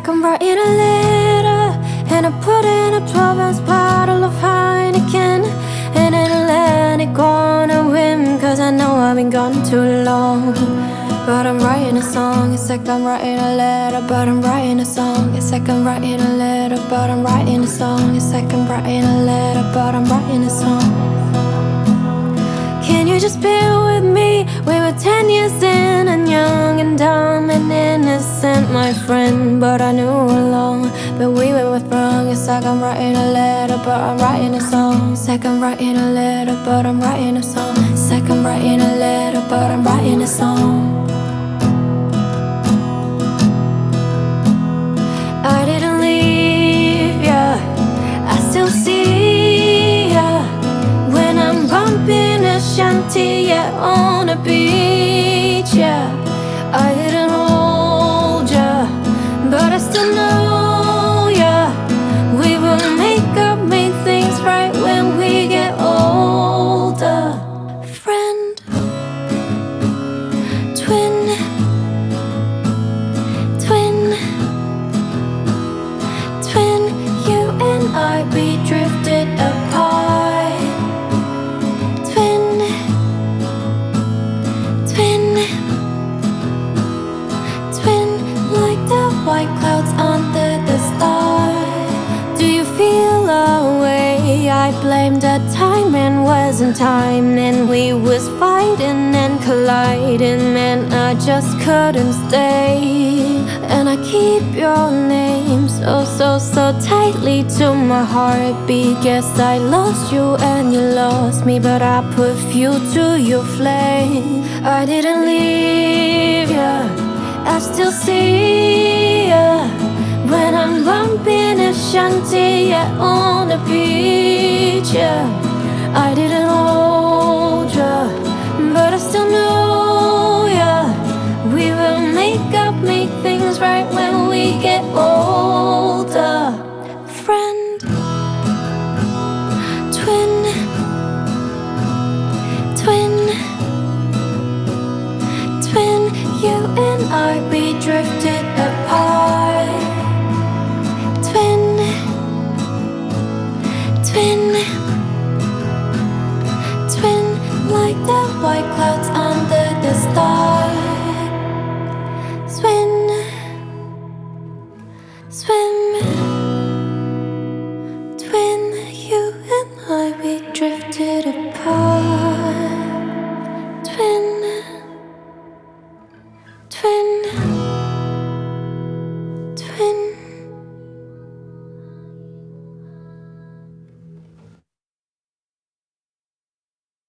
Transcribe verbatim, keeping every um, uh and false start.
like I'm writing a letter, and I put in a twelve ounce bottle of Heineken, and then let it go on a whim, cause I know I've been gone too long. But I'm writing a song, it's like I'm writing a letter, but I'm writing a song, it's like I'm writing a letter, but I'm writing a song, it's like I'm writing a letter, but I'm writing a song. Can you just bear with me? We were ten years in and young and dumb and innocent, my friend. But I knew along that we were both wrong. It's like I'm writing a letter, but I'm writing a song. It's like I'm writing a letter, but I'm writing a song. It's like I'm writing a letter, but I'm writing a song. I didn't leave ya, I still see ya when I'm bumping a shanty, yeah, on a beach, yeah. I didn't hold ya, but I still know ya. We will make up, make things right when we get older. Friend, twin, twin, twin, you and I, we drifted apart. Twin, twin, twin, like the white clouds under the stars. Do you feel a way? I blamed the time and wasn't time, and we was fighting and colliding, man, I just couldn't stay. And I keep your name so, so, so tightly to my heartbeat. Guess I lost you and you lost me, but I put fuel to your flame. I didn't leave ya, I still see ya when I'm bumping a shanty, yeah, on the beach, yeah. I didn't hold ya, but I still know ya. We will make up, make things right when we get older. Friend, twin, twin, twin, you and I, we drifted apart. Twin, twin, twin, like the white clouds under the stars. Swim, swim, twin, you and I, we drifted apart. Twin, twin, twin.